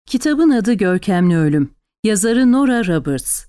Kitabın adı Görkemli Ölüm. Yazarı Nora Roberts.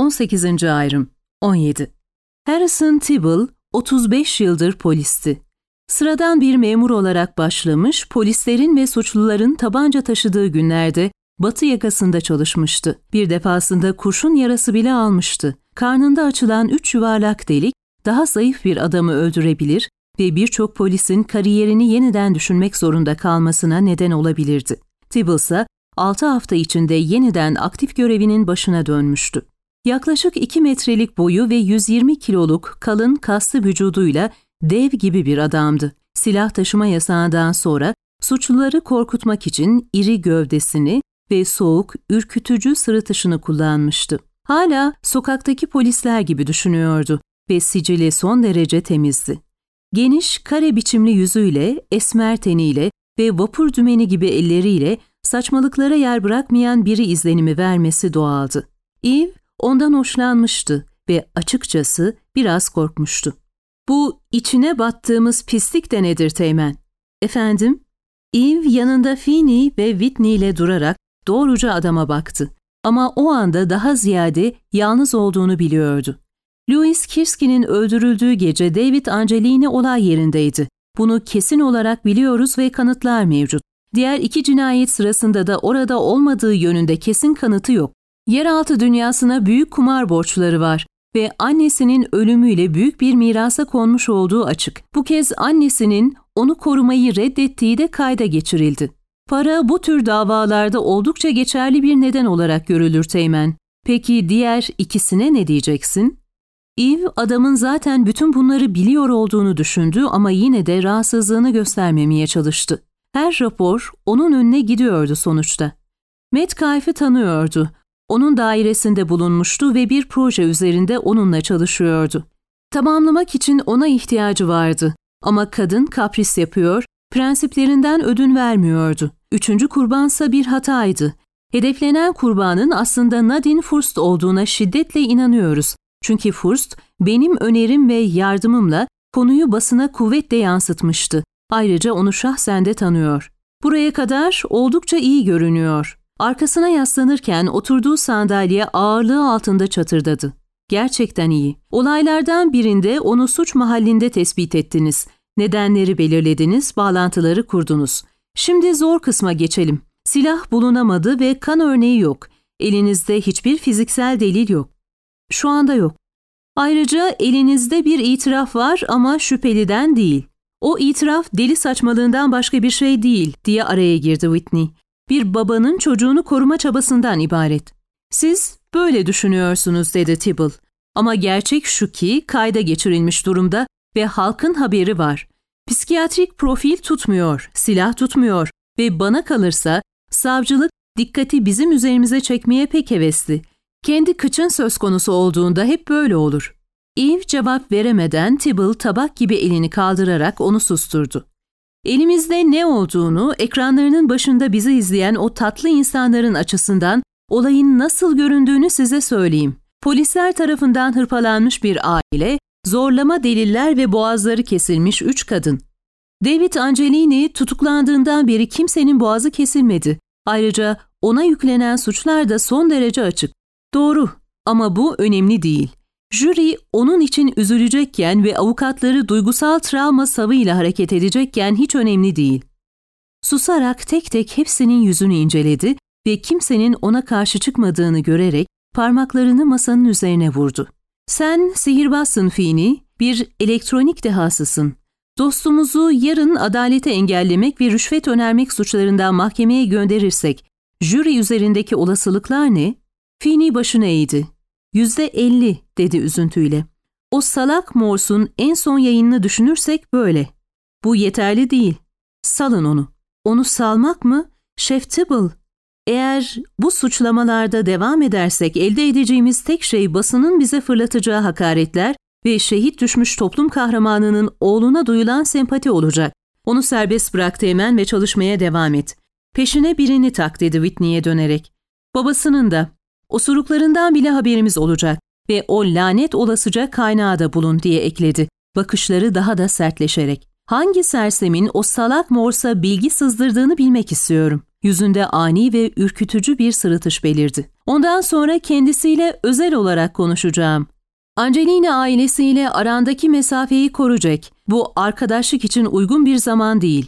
18. ayrım. 17. Harrison Tibble 35 yıldır polisti. Sıradan bir memur olarak başlamış, polislerin ve suçluların tabanca taşıdığı günlerde batı yakasında çalışmıştı. Bir defasında kurşun yarası bile almıştı. Karnında açılan 3 yuvarlak delik daha zayıf bir adamı öldürebilir ve birçok polisin kariyerini yeniden düşünmek zorunda kalmasına neden olabilirdi. Tibble ise 6 hafta içinde yeniden aktif görevinin başına dönmüştü. Yaklaşık 2 metrelik boyu ve 120 kiloluk kalın kaslı vücuduyla dev gibi bir adamdı. Silah taşıma yasağından sonra suçluları korkutmak için iri gövdesini ve soğuk, ürkütücü sırıtışını kullanmıştı. Hala sokaktaki polisler gibi düşünüyordu ve sicili son derece temizdi. Geniş, kare biçimli yüzüyle, esmer teniyle ve vapur dümeni gibi elleriyle saçmalıklara yer bırakmayan biri izlenimi vermesi doğaldı. Eve ondan hoşlanmıştı ve açıkçası biraz korkmuştu. "Bu içine battığımız pislik de nedir Teğmen?" "Efendim?" Eve yanında Feeney ve Whitney ile durarak doğruca adama baktı. Ama o anda daha ziyade yalnız olduğunu biliyordu. Louis Kirsty'nin öldürüldüğü gece David Angelini olay yerindeydi. Bunu kesin olarak biliyoruz ve kanıtlar mevcut. Diğer 2 cinayet sırasında da orada olmadığı yönünde kesin kanıtı yok. Yeraltı dünyasına büyük kumar borçları var ve annesinin ölümüyle büyük bir mirasa konmuş olduğu açık. Bu kez annesinin onu korumayı reddettiği de kayda geçirildi. Para bu tür davalarda oldukça geçerli bir neden olarak görülür Teğmen. Peki diğer ikisine ne diyeceksin? Eve adamın zaten bütün bunları biliyor olduğunu düşündü ama yine de rahatsızlığını göstermemeye çalıştı. Her rapor onun önüne gidiyordu sonuçta. Metcalfe'i tanıyordu. Onun dairesinde bulunmuştu ve bir proje üzerinde onunla çalışıyordu. Tamamlamak için ona ihtiyacı vardı. Ama kadın kapris yapıyor, prensiplerinden ödün vermiyordu. 3. kurbansa bir hataydı. Hedeflenen kurbanın aslında Nadine Furst olduğuna şiddetle inanıyoruz. Çünkü Furst benim önerim ve yardımımla konuyu basına kuvvetle yansıtmıştı. Ayrıca onu şahsen de tanıyor. Buraya kadar oldukça iyi görünüyor. Arkasına yaslanırken oturduğu sandalye ağırlığı altında çatırdadı. Gerçekten iyi. Olaylardan birinde onu suç mahallinde tespit ettiniz. Nedenleri belirlediniz, bağlantıları kurdunuz. Şimdi zor kısma geçelim. Silah bulunamadı ve kan örneği yok. Elinizde hiçbir fiziksel delil yok. Şu anda yok. Ayrıca elinizde bir itiraf var ama şüpheliden değil. O itiraf deli saçmalığından başka bir şey değil diye araya girdi Whitney. Bir babanın çocuğunu koruma çabasından ibaret. Siz böyle düşünüyorsunuz dedi Tibble. Ama gerçek şu ki kayda geçirilmiş durumda ve halkın haberi var. Psikiyatrik profil tutmuyor, silah tutmuyor ve bana kalırsa savcılık dikkati bizim üzerimize çekmeye pek hevesli. Kendi kıçın söz konusu olduğunda hep böyle olur. Eve cevap veremeden Tibble tabak gibi elini kaldırarak onu susturdu. Elimizde ne olduğunu, ekranlarının başında bizi izleyen o tatlı insanların açısından olayın nasıl göründüğünü size söyleyeyim. Polisler tarafından hırpalanmış bir aile, zorlama deliller ve boğazları kesilmiş 3 kadın. David Angelini tutuklandığından beri kimsenin boğazı kesilmedi. Ayrıca ona yüklenen suçlar da son derece açık. Doğru ama bu önemli değil. Jüri onun için üzülecekken ve avukatları duygusal travma savıyla hareket edecekken hiç önemli değil. Susarak tek tek hepsinin yüzünü inceledi ve kimsenin ona karşı çıkmadığını görerek parmaklarını masanın üzerine vurdu. Sen sihirbazsın Feeney, bir elektronik dehasısın. Dostumuzu yarın adaleti engellemek ve rüşvet önermek suçlarından mahkemeye gönderirsek, jüri üzerindeki olasılıklar ne? Feeney başını eğdi. %50 dedi üzüntüyle. O salak Morse'un en son yayınını düşünürsek böyle. Bu yeterli değil. Salın onu. Onu salmak mı? Şef Tibble. Eğer bu suçlamalarda devam edersek elde edeceğimiz tek şey basının bize fırlatacağı hakaretler ve şehit düşmüş toplum kahramanının oğluna duyulan sempati olacak. Onu serbest bırak Teğmen ve çalışmaya devam et. Peşine birini tak dedi Whitney'e dönerek. Babasının da. Osuruklarından bile haberimiz olacak ve o lanet olasıca kaynağı da bulun diye ekledi. Bakışları daha da sertleşerek. Hangi sersemin o salak Morse'a bilgi sızdırdığını bilmek istiyorum. Yüzünde ani ve ürkütücü bir sırıtış belirdi. Ondan sonra kendisiyle özel olarak konuşacağım. Angelina ailesiyle arandaki mesafeyi koru Jack. Bu arkadaşlık için uygun bir zaman değil.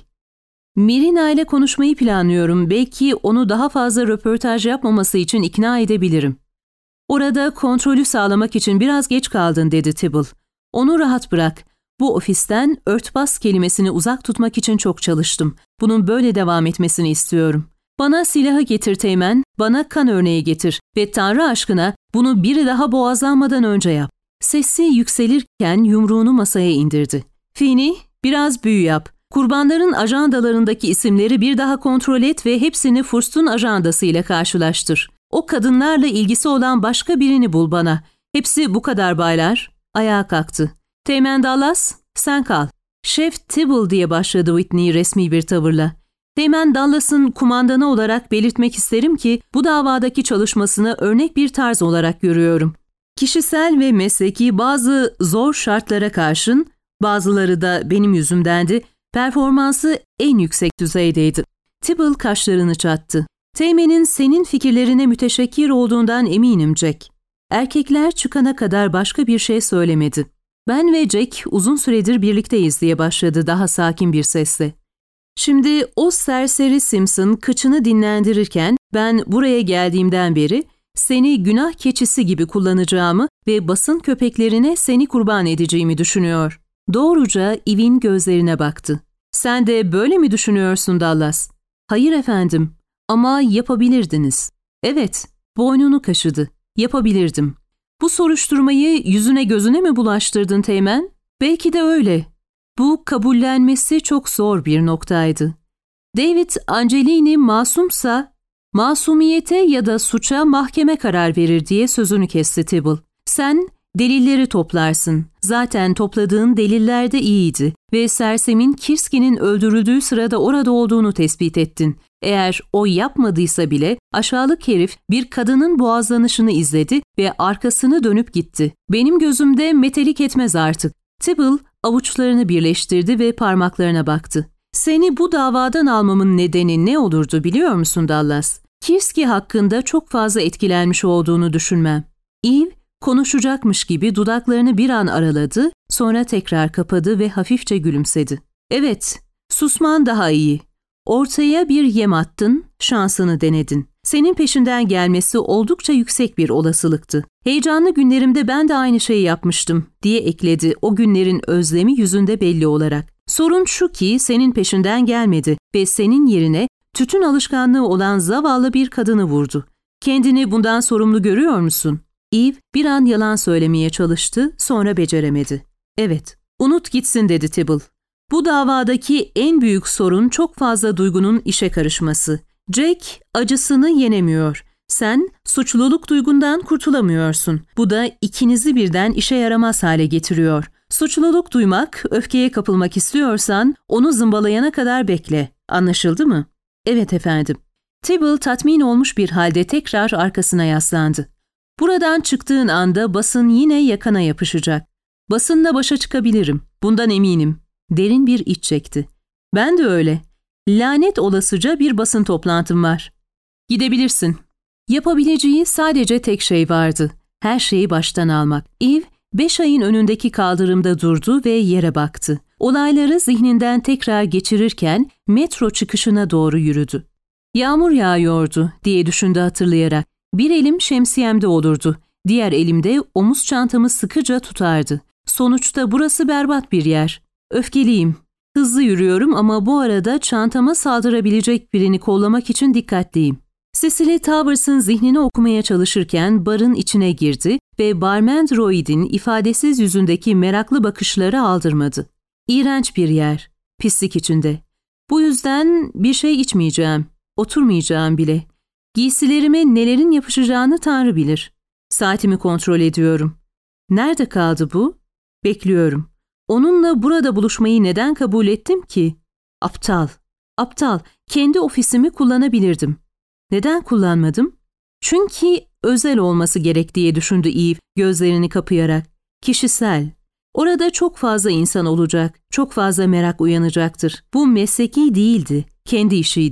Mirina ile konuşmayı planlıyorum. Belki onu daha fazla röportaj yapmaması için ikna edebilirim. Orada kontrolü sağlamak için biraz geç kaldın dedi Tibble. Onu rahat bırak. Bu ofisten örtbas kelimesini uzak tutmak için çok çalıştım. Bunun böyle devam etmesini istiyorum. Bana silahı getir Teğmen, bana kan örneği getir ve Tanrı aşkına bunu biri daha boğazlanmadan önce yap. Sesi yükselirken yumruğunu masaya indirdi. Fini, biraz büyü yap. Kurbanların ajandalarındaki isimleri bir daha kontrol et ve hepsini Furst'un ajandasıyla karşılaştır. O kadınlarla ilgisi olan başka birini bul bana. Hepsi bu kadar baylar. Ayağa kalktı. Teğmen Dallas, sen kal. Şef Tibble diye başladı Whitney resmi bir tavırla. Teğmen Dallas'ın kumandanı olarak belirtmek isterim ki bu davadaki çalışmasını örnek bir tarz olarak görüyorum. Kişisel ve mesleki bazı zor şartlara karşın, bazıları da benim yüzümdendi, performansı en yüksek düzeydeydi. Tibble kaşlarını çattı. Teğmen'in senin fikirlerine müteşekkir olduğundan eminim Jack. Erkekler çıkana kadar başka bir şey söylemedi. Ben ve Jack uzun süredir birlikteyiz diye başladı daha sakin bir sesle. Şimdi o serseri Simpson kıçını dinlendirirken ben buraya geldiğimden beri seni günah keçisi gibi kullanacağımı ve basın köpeklerine seni kurban edeceğimi düşünüyor. Doğruca Eve'in gözlerine baktı. Sen de böyle mi düşünüyorsun Dallas? Hayır efendim ama yapabilirdiniz. Evet, boynunu kaşıdı. Yapabilirdim. Bu soruşturmayı yüzüne gözüne mi bulaştırdın Teğmen? Belki de öyle. Bu kabullenmesi çok zor bir noktaydı. David Angelini masumsa, masumiyete ya da suça mahkeme karar verir diye sözünü kesti Tibble. Sen delilleri toplarsın. Zaten topladığın deliller de iyiydi ve Sersem'in Kirski'nin öldürüldüğü sırada orada olduğunu tespit ettin. Eğer o yapmadıysa bile aşağılık herif bir kadının boğazlanışını izledi ve arkasını dönüp gitti. Benim gözümde metelik etmez artık. Tibble avuçlarını birleştirdi ve parmaklarına baktı. Seni bu davadan almamın nedeni ne olurdu biliyor musun Dallas? Kirski hakkında çok fazla etkilenmiş olduğunu düşünmem. Eve konuşacakmış gibi dudaklarını bir an araladı, sonra tekrar kapadı ve hafifçe gülümsedi. Evet, susman daha iyi. Ortaya bir yem attın, şansını denedin. Senin peşinden gelmesi oldukça yüksek bir olasılıktı. Heyecanlı günlerimde ben de aynı şeyi yapmıştım diye ekledi o günlerin özlemi yüzünde belli olarak. Sorun şu ki senin peşinden gelmedi ve senin yerine tütün alışkanlığı olan zavallı bir kadını vurdu. Kendini bundan sorumlu görüyor musun? Eve bir an yalan söylemeye çalıştı, sonra beceremedi. Evet, unut gitsin dedi Tibble. Bu davadaki en büyük sorun çok fazla duygunun işe karışması. Jack acısını yenemiyor. Sen suçluluk duygundan kurtulamıyorsun. Bu da ikinizi birden işe yaramaz hale getiriyor. Suçluluk duymak, öfkeye kapılmak istiyorsan onu zımbalayana kadar bekle. Anlaşıldı mı? Evet efendim. Tibble tatmin olmuş bir halde tekrar arkasına yaslandı. Buradan çıktığın anda basın yine yakana yapışacak. Basınla başa çıkabilirim. Bundan eminim. Derin bir iç çekti. Ben de öyle. Lanet olasıca bir basın toplantım var. Gidebilirsin. Yapabileceği sadece tek şey vardı. Her şeyi baştan almak. Eve 5 ayın önündeki kaldırımda durdu ve yere baktı. Olayları zihninden tekrar geçirirken metro çıkışına doğru yürüdü. Yağmur yağıyordu diye düşündü hatırlayarak. Bir elim şemsiyemde olurdu. Diğer elimde omuz çantamı sıkıca tutardı. Sonuçta burası berbat bir yer. Öfkeliyim. Hızlı yürüyorum ama bu arada çantama saldırabilecek birini kollamak için dikkatliyim. Cecily Towers'ın zihnini okumaya çalışırken barın içine girdi ve barman Royd'in ifadesiz yüzündeki meraklı bakışları aldırmadı. İğrenç bir yer. Pislik içinde. Bu yüzden bir şey içmeyeceğim. Oturmayacağım bile. Giysilerime nelerin yapışacağını Tanrı bilir. Saatimi kontrol ediyorum. Nerede kaldı bu? Bekliyorum. Onunla burada buluşmayı neden kabul ettim ki? Aptal. Aptal. Kendi ofisimi kullanabilirdim. Neden kullanmadım? Çünkü özel olması gerek diye düşündü Eve gözlerini kapayarak. Kişisel. Orada çok fazla insan olacak, çok fazla merak uyanacaktır. Bu mesleki değildi, kendi işiydi.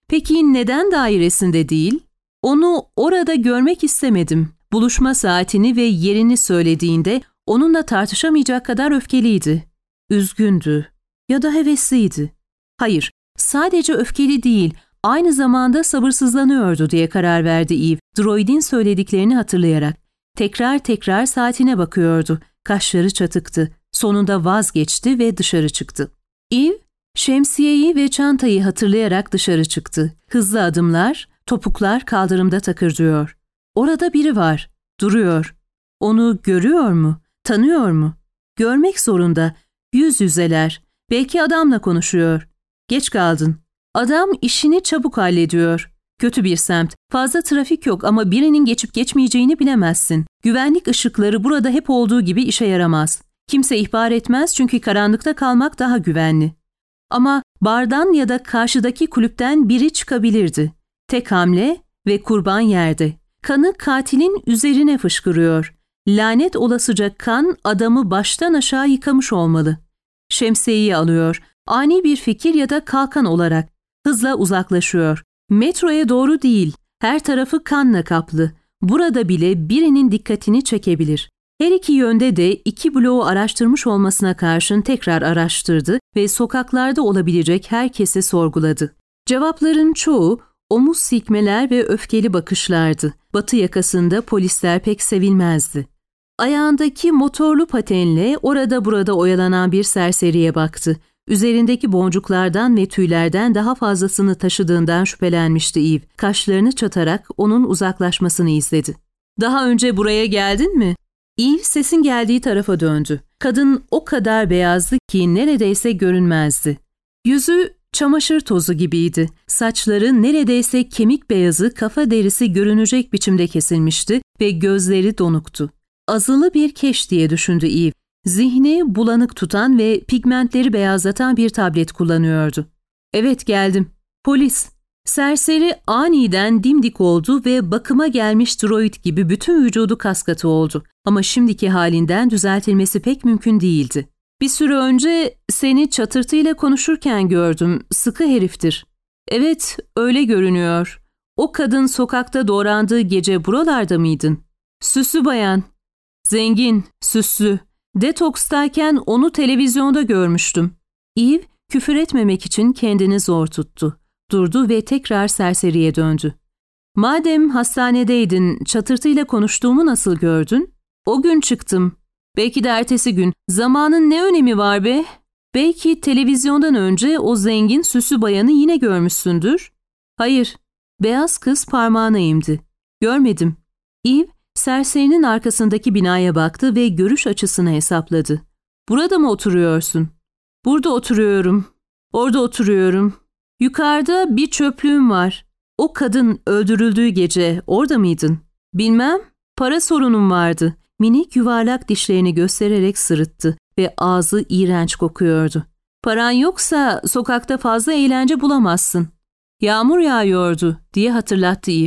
Peki neden dairesinde değil? Onu orada görmek istemedim. Buluşma saatini ve yerini söylediğinde onunla tartışamayacak kadar öfkeliydi. Üzgündü ya da hevesliydi. Hayır, sadece öfkeli değil, aynı zamanda sabırsızlanıyordu diye karar verdi Eve, droidin söylediklerini hatırlayarak. Tekrar tekrar saatine bakıyordu. Kaşları çatıktı. Sonunda vazgeçti ve dışarı çıktı. Eve, şemsiyeyi ve çantayı hatırlayarak dışarı çıktı. Hızlı adımlar, topuklar kaldırımda takırdıyor. Orada biri var, duruyor. Onu görüyor mu, tanıyor mu? Görmek zorunda, yüz yüzeler. Belki adamla konuşuyor. Geç kaldın. Adam işini çabuk hallediyor. Kötü bir semt. Fazla trafik yok ama birinin geçip geçmeyeceğini bilemezsin. Güvenlik ışıkları burada hep olduğu gibi işe yaramaz. Kimse ihbar etmez çünkü karanlıkta kalmak daha güvenli. Ama bardan ya da karşıdaki kulüpten biri çıkabilirdi. Tek hamle ve kurban yerde. Kanı katilin üzerine fışkırıyor. Lanet olasıca kan adamı baştan aşağı yıkamış olmalı. Şemsiyeyi alıyor. Ani bir fikir ya da kalkan olarak. Hızla uzaklaşıyor. Metroya doğru değil. Her tarafı kanla kaplı. Burada bile birinin dikkatini çekebilir. Her iki yönde de 2 bloğu araştırmış olmasına karşın tekrar araştırdı ve sokaklarda olabilecek herkesi sorguladı. Cevapların çoğu omuz silkmeler ve öfkeli bakışlardı. Batı yakasında polisler pek sevilmezdi. Ayağındaki motorlu patenle orada burada oyalanan bir serseriye baktı. Üzerindeki boncuklardan ve tüylerden daha fazlasını taşıdığından şüphelenmişti Eve. Kaşlarını çatarak onun uzaklaşmasını izledi. "Daha önce buraya geldin mi?" Eve sesin geldiği tarafa döndü. Kadın o kadar beyazdı ki neredeyse görünmezdi. Yüzü çamaşır tozu gibiydi. Saçları neredeyse kemik beyazı, kafa derisi görünecek biçimde kesilmişti ve gözleri donuktu. Azılı bir keş diye düşündü Eve. Zihni bulanık tutan ve pigmentleri beyazlatan bir tablet kullanıyordu. "Evet, geldim." "Polis." Serseri aniden dimdik oldu ve bakıma gelmiş droid gibi bütün vücudu kaskatı oldu. Ama şimdiki halinden düzeltilmesi pek mümkün değildi. "Bir süre önce seni çatırtıyla konuşurken gördüm. Sıkı heriftir." "Evet, öyle görünüyor. O kadın sokakta doğrandığı gece buralarda mıydın?" "Süslü bayan." "Zengin, süslü. Detokstayken onu televizyonda görmüştüm." Eve küfür etmemek için kendini zor tuttu. Durdu ve tekrar serseriye döndü. "Madem hastanedeydin, çatırtıyla konuştuğumu nasıl gördün?" "O gün çıktım." "Belki de ertesi gün. Zamanın ne önemi var be?" "Belki televizyondan önce o zengin süslü bayanı yine görmüşsündür." "Hayır." Beyaz kız parmağına eğimdi. "Görmedim." Eve serserinin arkasındaki binaya baktı ve görüş açısını hesapladı. "Burada mı oturuyorsun?" "Burada oturuyorum." "Orada oturuyorum." "Yukarıda bir çöplüğüm var." "O kadın öldürüldüğü gece orada mıydın?" "Bilmem. Para sorunum vardı." Minik yuvarlak dişlerini göstererek sırıttı ve ağzı iğrenç kokuyordu. "Paran yoksa sokakta fazla eğlence bulamazsın." "Yağmur yağıyordu," diye hatırlattı Eve.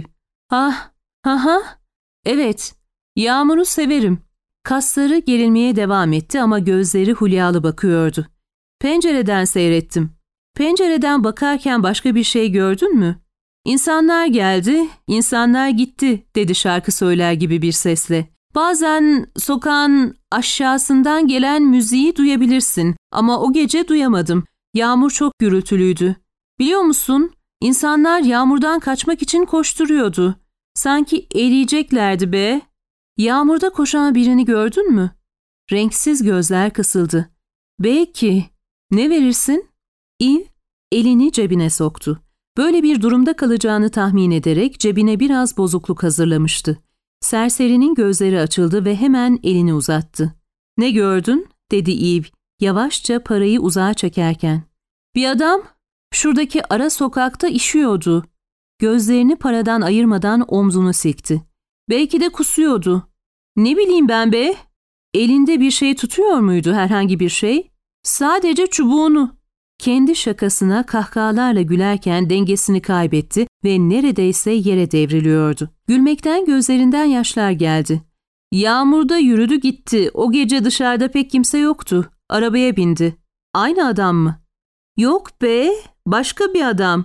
Ha. Evet, yağmuru severim." Kasları gerilmeye devam etti ama gözleri hulyalı bakıyordu. "Pencereden seyrettim." "Pencereden bakarken başka bir şey gördün mü?" "İnsanlar geldi, insanlar gitti," dedi şarkı söyler gibi bir sesle. "Bazen sokağın aşağısından gelen müziği duyabilirsin ama o gece duyamadım. Yağmur çok gürültülüydü. Biliyor musun, insanlar yağmurdan kaçmak için koşturuyordu. Sanki eriyeceklerdi be." "Yağmurda koşan birini gördün mü?" Renksiz gözler kısıldı. "Belki. Ne verirsin?" Eve elini cebine soktu. Böyle bir durumda kalacağını tahmin ederek cebine biraz bozukluk hazırlamıştı. Serserinin gözleri açıldı ve hemen elini uzattı. "Ne gördün?" dedi Eve, yavaşça parayı uzağa çekerken. "Bir adam şuradaki ara sokakta işiyordu." Gözlerini paradan ayırmadan omzunu silkti. "Belki de kusuyordu." "Ne bileyim ben be?" "Elinde bir şey tutuyor muydu, herhangi bir şey?" "Sadece çubuğunu." Kendi şakasına kahkahalarla gülerken dengesini kaybetti ve neredeyse yere devriliyordu. Gülmekten gözlerinden yaşlar geldi. "Yağmurda yürüdü gitti. O gece dışarıda pek kimse yoktu. Arabaya bindi." "Aynı adam mı?" "Yok be, başka bir adam.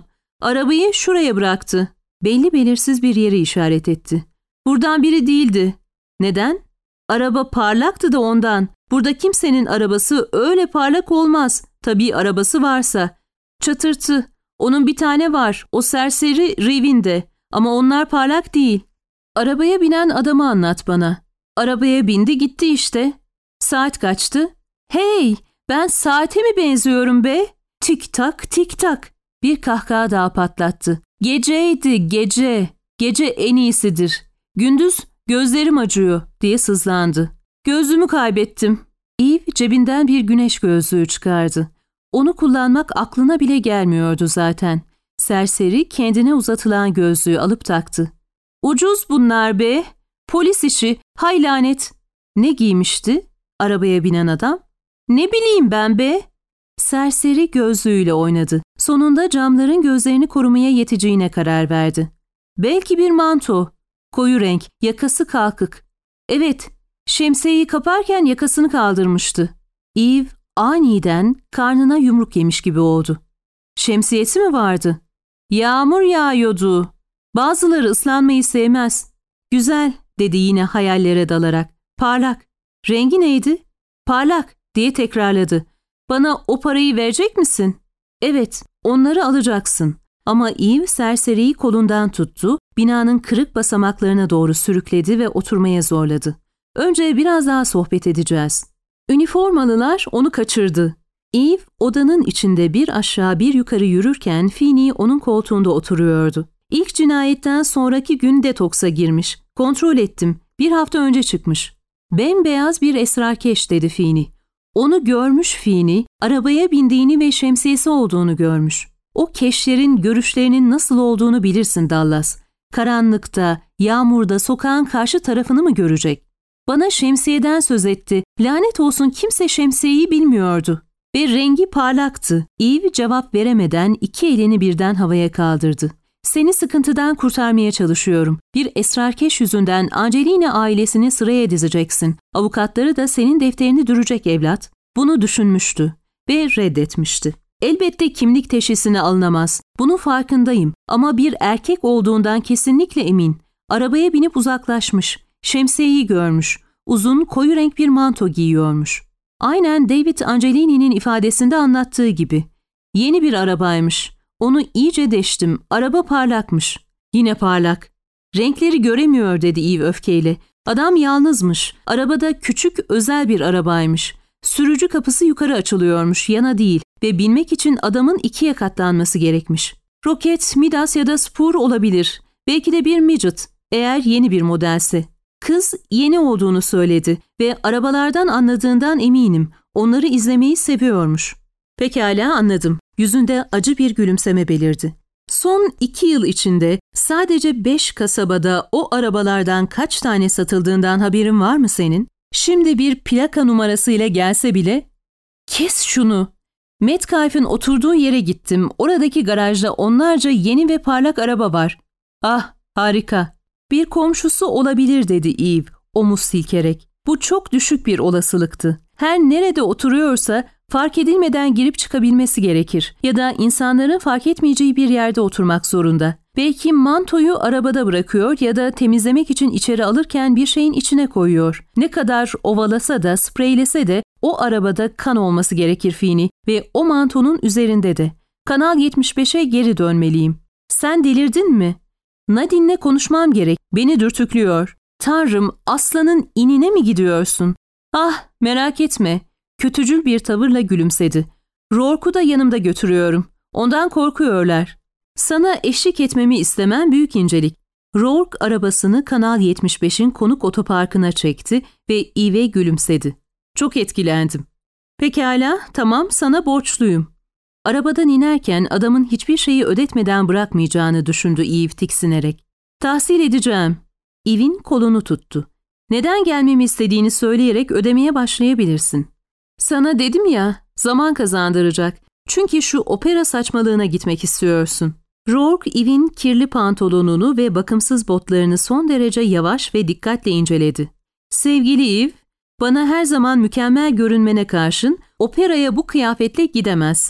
Arabayı şuraya bıraktı. Belli belirsiz bir yere işaret etti. Buradan biri değildi. Neden? Araba parlaktı da ondan. Burada kimsenin arabası öyle parlak olmaz. Tabii arabası varsa. Çatırtı. Onun bir tane var. O serseri Rivin'de. Ama onlar parlak değil. Arabaya binen adamı anlat bana. Arabaya bindi gitti işte. Saat kaçtı? Hey, ben saate mi benziyorum be? Tik tak tik tak. Bir kahkaha daha patlattı. Geceydi gece. Gece en iyisidir. Gündüz gözlerim acıyor diye sızlandı. Gözlüğümü kaybettim. Eve cebinden bir güneş gözlüğü çıkardı. Onu kullanmak aklına bile gelmiyordu zaten. Serseri kendine uzatılan gözlüğü alıp taktı. Ucuz bunlar be. Polis işi. Hay lanet. Ne giymişti? Arabaya binen adam. Ne bileyim ben be. Serseri gözlüğüyle oynadı. Sonunda camların gözlerini korumaya yeteceğine karar verdi. Belki bir manto. Koyu renk, yakası kalkık. Evet, şemsiyeyi kaparken yakasını kaldırmıştı. Eve aniden karnına yumruk yemiş gibi oldu. Şemsiyesi mi vardı? Yağmur yağıyordu. Bazıları ıslanmayı sevmez. Güzel, dedi yine hayallere dalarak. Parlak. Rengi neydi? Parlak, diye tekrarladı. Bana o parayı verecek misin? Evet, onları alacaksın. Ama Eve serseriyi kolundan tuttu, binanın kırık basamaklarına doğru sürükledi ve oturmaya zorladı. Önce biraz daha sohbet edeceğiz. Üniformalılar onu kaçırdı. Eve odanın içinde bir aşağı bir yukarı yürürken Feeney onun koltuğunda oturuyordu. İlk cinayetten sonraki gün detoksa girmiş. Kontrol ettim. Bir hafta önce çıkmış. Bembeyaz bir esrarkeş, dedi Feeney. Onu görmüş Feeney, arabaya bindiğini ve şemsiyesi olduğunu görmüş. O keşlerin görüşlerinin nasıl olduğunu bilirsin Dallas. Karanlıkta, yağmurda sokağın karşı tarafını mı görecek? Bana şemsiyeden söz etti. Lanet olsun kimse şemsiyeyi bilmiyordu. Ve rengi parlaktı. Eve cevap veremeden iki elini birden havaya kaldırdı. Seni sıkıntıdan kurtarmaya çalışıyorum. Bir esrarkeş yüzünden Angelina ailesini sıraya dizeceksin. Avukatları da senin defterini dürecek evlat. Bunu düşünmüştü ve reddetmişti. Elbette kimlik teşhisine alınamaz. Bunun farkındayım ama bir erkek olduğundan kesinlikle emin. Arabaya binip uzaklaşmış. Şemsiyeyi görmüş. Uzun, koyu renk bir manto giyiyormuş. Aynen David Angelini'nin ifadesinde anlattığı gibi. Yeni bir arabaymış. Onu iyice deştim. Araba parlakmış. Yine parlak. Renkleri göremiyor, dedi Eve öfkeyle. Adam yalnızmış. Arabada küçük özel bir arabaymış. Sürücü kapısı yukarı açılıyormuş, yana değil ve binmek için adamın ikiye katlanması gerekmiş. Roket, Midas ya da Spur olabilir. Belki de bir Midget, eğer yeni bir modelse. Kız yeni olduğunu söyledi ve arabalardan anladığından eminim. Onları izlemeyi seviyormuş. Pekala, anladım. Yüzünde acı bir gülümseme belirdi. Son 2 yıl içinde sadece 5 kasabada o arabalardan kaç tane satıldığından haberin var mı senin? Şimdi bir plaka numarasıyla gelse bile... Kes şunu! Metcalf'in oturduğu yere gittim. Oradaki garajda onlarca yeni ve parlak araba var. Ah, harika. Bir komşusu olabilir, dedi Eve, omuz silkerek. Bu çok düşük bir olasılıktı. Her nerede oturuyorsa fark edilmeden girip çıkabilmesi gerekir. Ya da insanların fark etmeyeceği bir yerde oturmak zorunda. Belki mantoyu arabada bırakıyor ya da temizlemek için içeri alırken bir şeyin içine koyuyor. Ne kadar ovalasa da spreylese de o arabada kan olması gerekir Feeney ve o mantonun üzerinde de. Kanal 75'e geri dönmeliyim. Sen delirdin mi? Nadine'le konuşmam gerek. Beni dürtüklüyor. Tanrım, aslanın inine mi gidiyorsun? Ah, merak etme. Kötücül bir tavırla gülümsedi. Rourke'u da yanımda götürüyorum. Ondan korkuyorlar. Sana eşlik etmemi istemem büyük incelik. Rourke arabasını Kanal 75'in konuk otoparkına çekti ve Eve gülümsedi. Çok etkilendim. Pekala, tamam, sana borçluyum. Arabadan inerken adamın hiçbir şeyi ödetmeden bırakmayacağını düşündü Eve tiksinerek. Tahsil edeceğim. Eve'in kolunu tuttu. Neden gelmemi istediğini söyleyerek ödemeye başlayabilirsin. Sana dedim ya, zaman kazandıracak. Çünkü şu opera saçmalığına gitmek istiyorsun. Rourke, Eve'in kirli pantolonunu ve bakımsız botlarını son derece yavaş ve dikkatle inceledi. Sevgili Eve, bana her zaman mükemmel görünmene karşın operaya bu kıyafetle gidemezsin.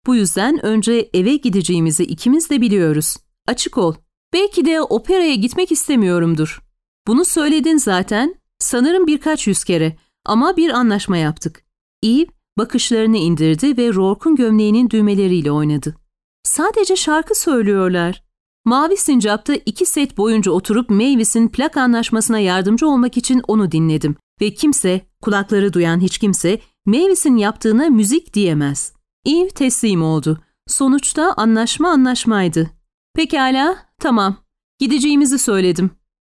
Bu yüzden önce eve gideceğimizi ikimiz de biliyoruz. Açık ol. Belki de operaya gitmek istemiyorumdur. Bunu söyledin zaten. Sanırım birkaç yüz kere. Ama bir anlaşma yaptık. Eve bakışlarını indirdi ve Rourke'un gömleğinin düğmeleriyle oynadı. Sadece şarkı söylüyorlar. Mavi Sincap'ta 2 set boyunca oturup Mavis'in plak anlaşmasına yardımcı olmak için onu dinledim. Ve kimse, kulakları duyan hiç kimse, Mavis'in yaptığına müzik diyemez. Eve teslim oldu. Sonuçta anlaşmaydı. Pekala, tamam. Gideceğimizi söyledim.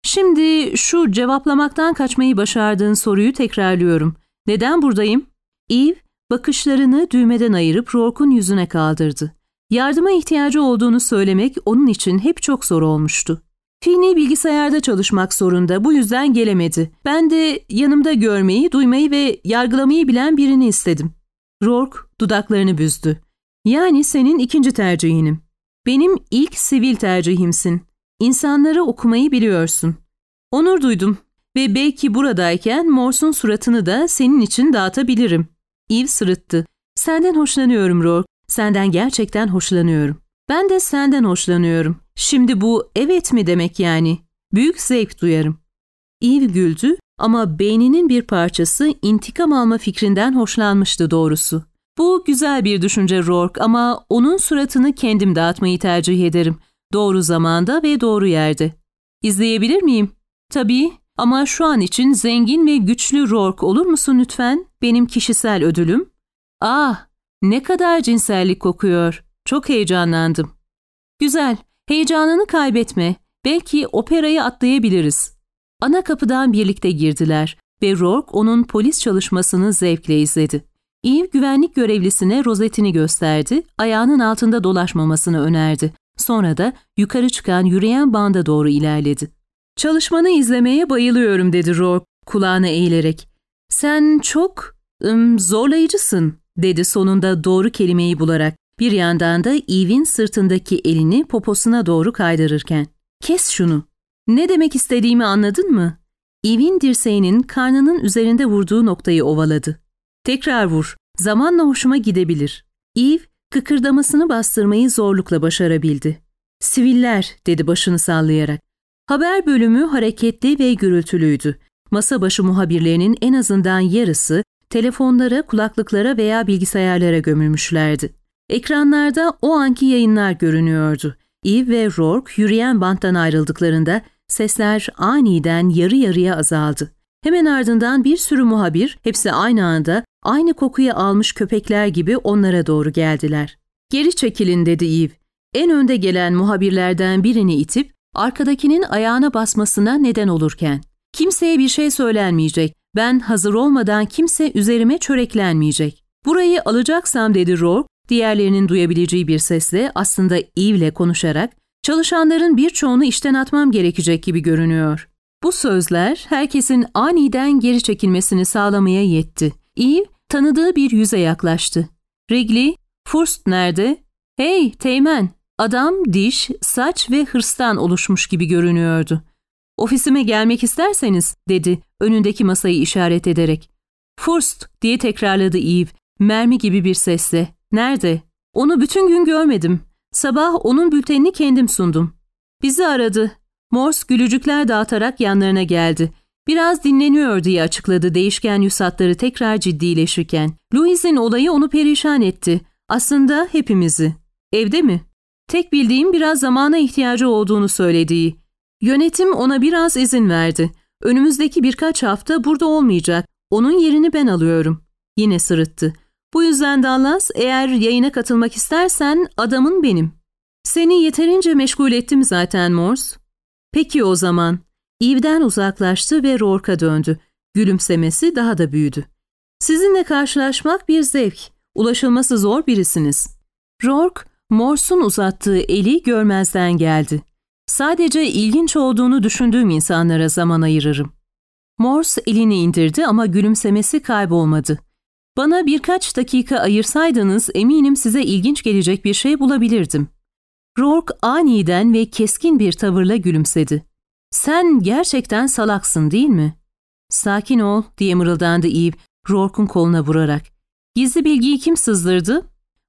Şimdi şu cevaplamaktan kaçmayı başardığın soruyu tekrarlıyorum. Neden buradayım? Eve bakışlarını düğmeden ayırıp Rourke'un yüzüne kaldırdı. Yardıma ihtiyacı olduğunu söylemek onun için hep çok zor olmuştu. Finney bilgisayarda çalışmak zorunda, bu yüzden gelemedi. Ben de yanımda görmeyi, duymayı ve yargılamayı bilen birini istedim. Rourke dudaklarını büzdü. Yani senin ikinci tercihinim. Benim ilk sivil tercihimsin. İnsanları okumayı biliyorsun. Onur duydum ve belki buradayken Morse'un suratını da senin için dağıtabilirim. Eve sırıttı. Senden hoşlanıyorum Rourke. Senden gerçekten hoşlanıyorum. Ben de senden hoşlanıyorum. Şimdi bu evet mi demek yani? Büyük zevk duyarım. Eve güldü ama beyninin bir parçası intikam alma fikrinden hoşlanmıştı doğrusu. Bu güzel bir düşünce Rourke ama onun suratını kendim dağıtmayı tercih ederim. Doğru zamanda ve doğru yerde. İzleyebilir miyim? Tabii ama şu an için zengin ve güçlü Rourke olur musun lütfen? Benim kişisel ödülüm. Ah, ne kadar cinsellik kokuyor. Çok heyecanlandım. Güzel, heyecanını kaybetme. Belki operayı atlayabiliriz. Ana kapıdan birlikte girdiler ve Rourke onun polis çalışmasını zevkle izledi. Eve güvenlik görevlisine rozetini gösterdi, ayağının altında dolaşmamasını önerdi. Sonra da yukarı çıkan yürüyen banda doğru ilerledi. Çalışmanı izlemeye bayılıyorum dedi Rourke kulağına eğilerek. Sen çok zorlayıcısın dedi sonunda doğru kelimeyi bularak. Bir yandan da Eve'in sırtındaki elini poposuna doğru kaydırırken. Kes şunu. Ne demek istediğimi anladın mı? Eve'in dirseğinin karnının üzerinde vurduğu noktayı ovaladı. Tekrar vur. Zamanla hoşuma gidebilir. Eve kıkırdamasını bastırmayı zorlukla başarabildi. Siviller dedi başını sallayarak. Haber bölümü hareketli ve gürültülüydü. Masa başı muhabirlerinin en azından yarısı telefonlara, kulaklıklara veya bilgisayarlara gömülmüşlerdi. Ekranlarda o anki yayınlar görünüyordu. Eve ve Rourke yürüyen banttan ayrıldıklarında sesler aniden yarı yarıya azaldı. Hemen ardından bir sürü muhabir, hepsi aynı anda, aynı kokuyu almış köpekler gibi onlara doğru geldiler. Geri çekilin dedi Eve. En önde gelen muhabirlerden birini itip, arkadakinin ayağına basmasına neden olurken. Kimseye bir şey söylenmeyecek. Ben hazır olmadan kimse üzerime çöreklenmeyecek. Burayı alacaksam dedi Rourke, diğerlerinin duyabileceği bir sesle aslında Eve'le konuşarak, çalışanların birçoğunu işten atmam gerekecek gibi görünüyor. Bu sözler herkesin aniden geri çekilmesini sağlamaya yetti. Eve tanıdığı bir yüze yaklaştı. Wrigley, Furst nerede? Hey Teğmen, adam diş, saç ve hırstan oluşmuş gibi görünüyordu. Ofisime gelmek isterseniz dedi önündeki masayı işaret ederek. Furst diye tekrarladı Eve mermi gibi bir sesle. Nerede? Onu bütün gün görmedim. Sabah onun bültenini kendim sundum. Bizi aradı. Morse gülücükler dağıtarak yanlarına geldi. Biraz dinleniyor diye açıkladı değişken yüz hatları tekrar ciddileşirken. Louise'in olayı onu perişan etti. Aslında hepimizi. Evde mi? Tek bildiğim biraz zamana ihtiyacı olduğunu söylediği. Yönetim ona biraz izin verdi. Önümüzdeki birkaç hafta burada olmayacak. Onun yerini ben alıyorum. Yine sırıttı. Bu yüzden Dallas, eğer yayına katılmak istersen adamın benim. Seni yeterince meşgul ettim zaten Morse. Peki o zaman. Eve'den uzaklaştı ve Rourke'a döndü. Gülümsemesi daha da büyüdü. Sizinle karşılaşmak bir zevk. Ulaşılması zor birisiniz. Rourke, Morse'un uzattığı eli görmezden geldi. Sadece ilginç olduğunu düşündüğüm insanlara zaman ayırırım. Morse elini indirdi ama gülümsemesi kaybolmadı. Bana birkaç dakika ayırsaydınız eminim size ilginç gelecek bir şey bulabilirdim. Rourke aniden ve keskin bir tavırla gülümsedi. Sen gerçekten salaksın değil mi? Sakin ol diye mırıldandı Eve, Rourke'un koluna vurarak. Gizli bilgiyi kim sızdırdı?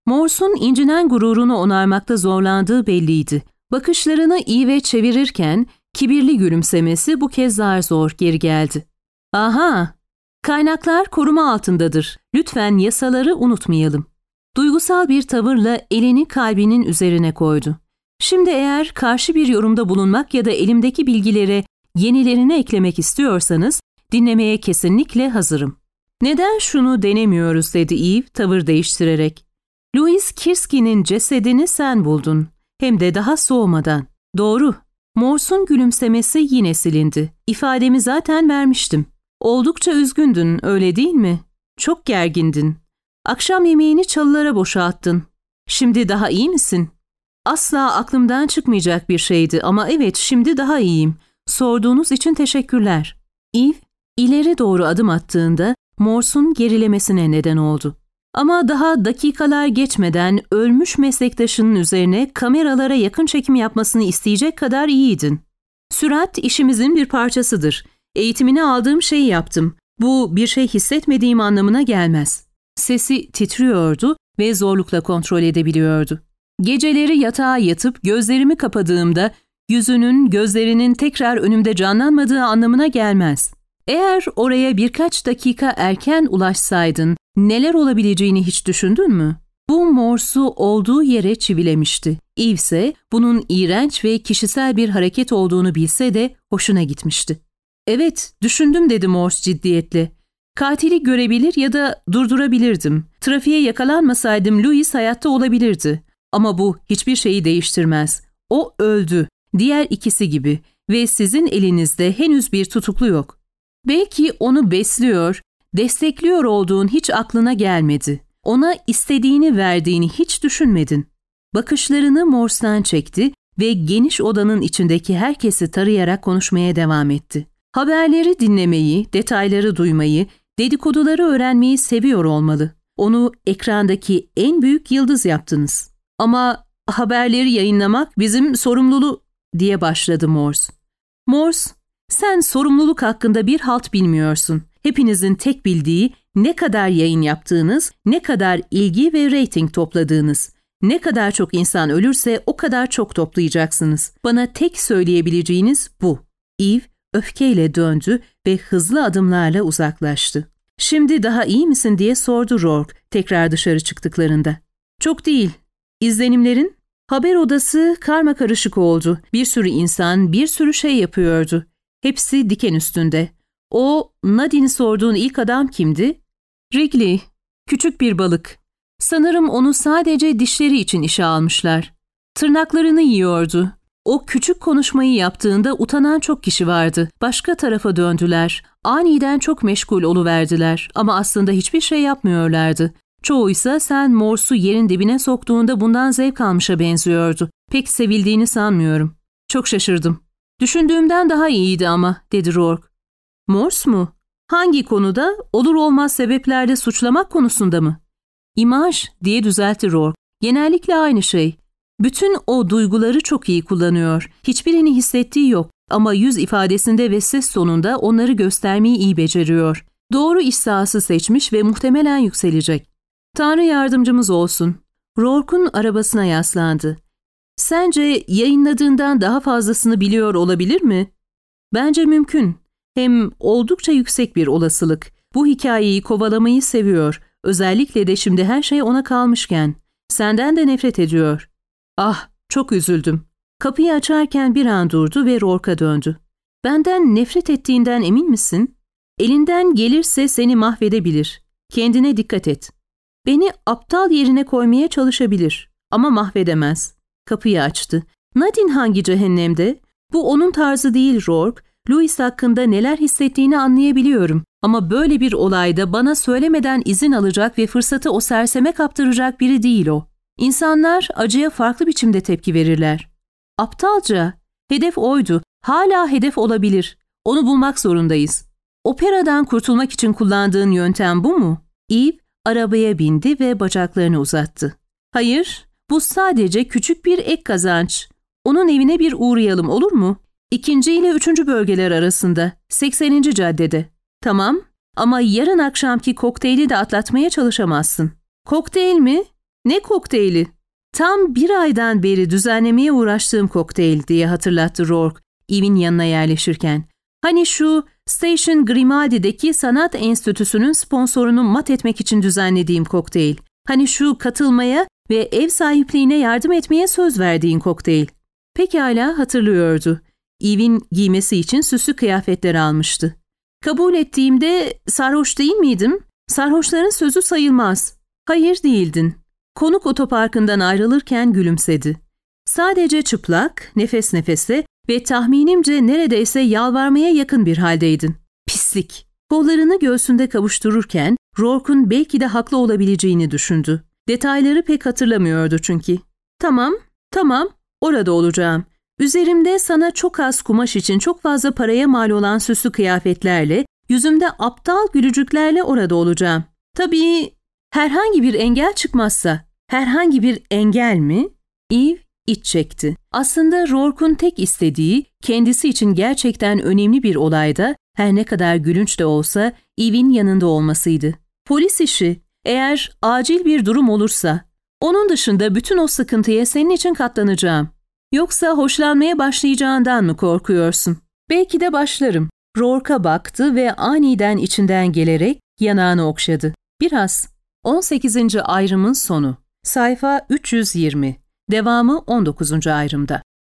Morse'un incinen gururunu onarmakta zorlandığı belliydi. Bakışlarını Eve'e çevirirken kibirli gülümsemesi bu kez zar geri geldi. Aha! Kaynaklar koruma altındadır. Lütfen yasaları unutmayalım. Duygusal bir tavırla elini kalbinin üzerine koydu. Şimdi eğer karşı bir yorumda bulunmak ya da elimdeki bilgilere yenilerini eklemek istiyorsanız dinlemeye kesinlikle hazırım. Neden şunu denemiyoruz dedi Eve tavır değiştirerek. Louis Kirsty'nin cesedini sen buldun. Hem de daha soğumadan. Doğru. Morse'un gülümsemesi yine silindi. İfademi zaten vermiştim. Oldukça üzgündün, öyle değil mi? Çok gergindin. Akşam yemeğini çalılara boşalttın. Şimdi daha iyi misin? Asla aklımdan çıkmayacak bir şeydi ama evet, şimdi daha iyiyim. Sorduğunuz için teşekkürler. Eve, ileri doğru adım attığında Morse'un gerilemesine neden oldu. Ama daha dakikalar geçmeden ölmüş meslektaşının üzerine kameralara yakın çekim yapmasını isteyecek kadar iyiydin. Sürat işimizin bir parçasıdır. Eğitimini aldığım şeyi yaptım. Bu bir şey hissetmediğim anlamına gelmez. Sesi titriyordu ve zorlukla kontrol edebiliyordu. Geceleri yatağa yatıp gözlerimi kapadığımda yüzünün, gözlerinin tekrar önümde canlanmadığı anlamına gelmez. Eğer oraya birkaç dakika erken ulaşsaydın neler olabileceğini hiç düşündün mü? Bu Morse'u olduğu yere çivilemişti. Eve ise bunun iğrenç ve kişisel bir hareket olduğunu bilse de hoşuna gitmişti. Evet, düşündüm dedi Morse ciddiyetle. Katili görebilir ya da durdurabilirdim. Trafiğe yakalanmasaydım Louis hayatta olabilirdi. Ama bu hiçbir şeyi değiştirmez. O öldü, diğer ikisi gibi ve sizin elinizde henüz bir tutuklu yok. Belki onu besliyor, destekliyor olduğun hiç aklına gelmedi. Ona istediğini verdiğini hiç düşünmedin. Bakışlarını Morse'dan çekti ve geniş odanın içindeki herkesi tarayarak konuşmaya devam etti. Haberleri dinlemeyi, detayları duymayı, dedikoduları öğrenmeyi seviyor olmalı. Onu ekrandaki en büyük yıldız yaptınız. Ama haberleri yayınlamak bizim sorumluluğu diye başladı Morse. Morse, sen sorumluluk hakkında bir halt bilmiyorsun. Hepinizin tek bildiği ne kadar yayın yaptığınız, ne kadar ilgi ve reyting topladığınız. Ne kadar çok insan ölürse o kadar çok toplayacaksınız. Bana tek söyleyebileceğiniz bu. Eve öfkeyle döndü ve hızlı adımlarla uzaklaştı. Şimdi daha iyi misin diye sordu Rourke tekrar dışarı çıktıklarında. Çok değil. İzlenimlerin? Haber odası karmakarışık oldu. Bir sürü insan bir sürü şey yapıyordu. Hepsi diken üstünde. O, Nadine'i sorduğun ilk adam kimdi? Wrigley. Küçük bir balık. Sanırım onu sadece dişleri için işe almışlar. Tırnaklarını yiyordu. O küçük konuşmayı yaptığında utanan çok kişi vardı. Başka tarafa döndüler. Aniden çok meşgul oluverdiler ama aslında hiçbir şey yapmıyorlardı. Çoğuysa sen Morse'u yerin dibine soktuğunda bundan zevk almışa benziyordu. Pek sevildiğini sanmıyorum. Çok şaşırdım. Düşündüğümden daha iyiydi ama, dedi Rourke. Morse mu? Hangi konuda? Olur olmaz sebeplerle suçlamak konusunda mı? İmaj, diye düzeltti Rourke. Genellikle aynı şey. Bütün o duyguları çok iyi kullanıyor. Hiçbirini hissettiği yok ama yüz ifadesinde ve ses tonunda onları göstermeyi iyi beceriyor. Doğru iş sahası seçmiş ve muhtemelen yükselecek. Tanrı yardımcımız olsun. Rourke'un arabasına yaslandı. Sence yayınladığından daha fazlasını biliyor olabilir mi? Bence mümkün. Hem oldukça yüksek bir olasılık. Bu hikayeyi kovalamayı seviyor. Özellikle de şimdi her şey ona kalmışken. Senden de nefret ediyor. Ah, çok üzüldüm. Kapıyı açarken bir an durdu ve Rourke'a döndü. Benden nefret ettiğinden emin misin? Elinden gelirse seni mahvedebilir. Kendine dikkat et. Beni aptal yerine koymaya çalışabilir ama mahvedemez. Kapıyı açtı. Nadine hangi cehennemde? Bu onun tarzı değil Rourke. Louis hakkında neler hissettiğini anlayabiliyorum. Ama böyle bir olayda bana söylemeden izin alacak ve fırsatı o serseme kaptıracak biri değil o. İnsanlar acıya farklı biçimde tepki verirler. Aptalca. Hedef oydu. Hala hedef olabilir. Onu bulmak zorundayız. Operadan kurtulmak için kullandığın yöntem bu mu? Eve arabaya bindi ve bacaklarını uzattı. Hayır, bu sadece küçük bir ek kazanç. Onun evine bir uğrayalım olur mu? 2. ile 3. bölgeler arasında, 80. caddede. Tamam, ama yarın akşamki kokteyli de atlatmaya çalışamazsın. Kokteyl mi? Ne kokteyli? Tam 1 aydan beri düzenlemeye uğraştığım kokteyl diye hatırlattı Rourke, Eve'in yanına yerleşirken. Hani şu Station Grimaldi'deki sanat enstitüsünün sponsorunu mat etmek için düzenlediğim kokteyl. Hani şu katılmaya ve ev sahipliğine yardım etmeye söz verdiğin kokteyl. Pekala hatırlıyordu. Eve'in giymesi için süslü kıyafetler almıştı. Kabul ettiğimde sarhoş değil miydim? Sarhoşların sözü sayılmaz. Hayır değildin. Konuk otoparkından ayrılırken gülümsedi. Sadece çıplak, nefes nefese ve tahminimce neredeyse yalvarmaya yakın bir haldeydin. Pislik. Kollarını göğsünde kavuştururken Rourke'un belki de haklı olabileceğini düşündü. Detayları pek hatırlamıyordu çünkü. Tamam, orada olacağım. Üzerimde sana çok az kumaş için çok fazla paraya mal olan süslü kıyafetlerle, yüzümde aptal gülücüklerle orada olacağım. Tabii herhangi bir engel çıkmazsa. Herhangi bir engel mi? Eve iç çekti. Aslında Rourke'un tek istediği, kendisi için gerçekten önemli bir olayda, her ne kadar gülünç de olsa, Eve'in yanında olmasıydı. Polis işi, eğer acil bir durum olursa, onun dışında bütün o sıkıntıya senin için katlanacağım. Yoksa hoşlanmaya başlayacağından mı korkuyorsun? Belki de başlarım. Rourke'a baktı ve aniden içinden gelerek yanağını okşadı. Biraz. 18. ayrımın sonu. Sayfa 320. Devamı 19. ayrımda.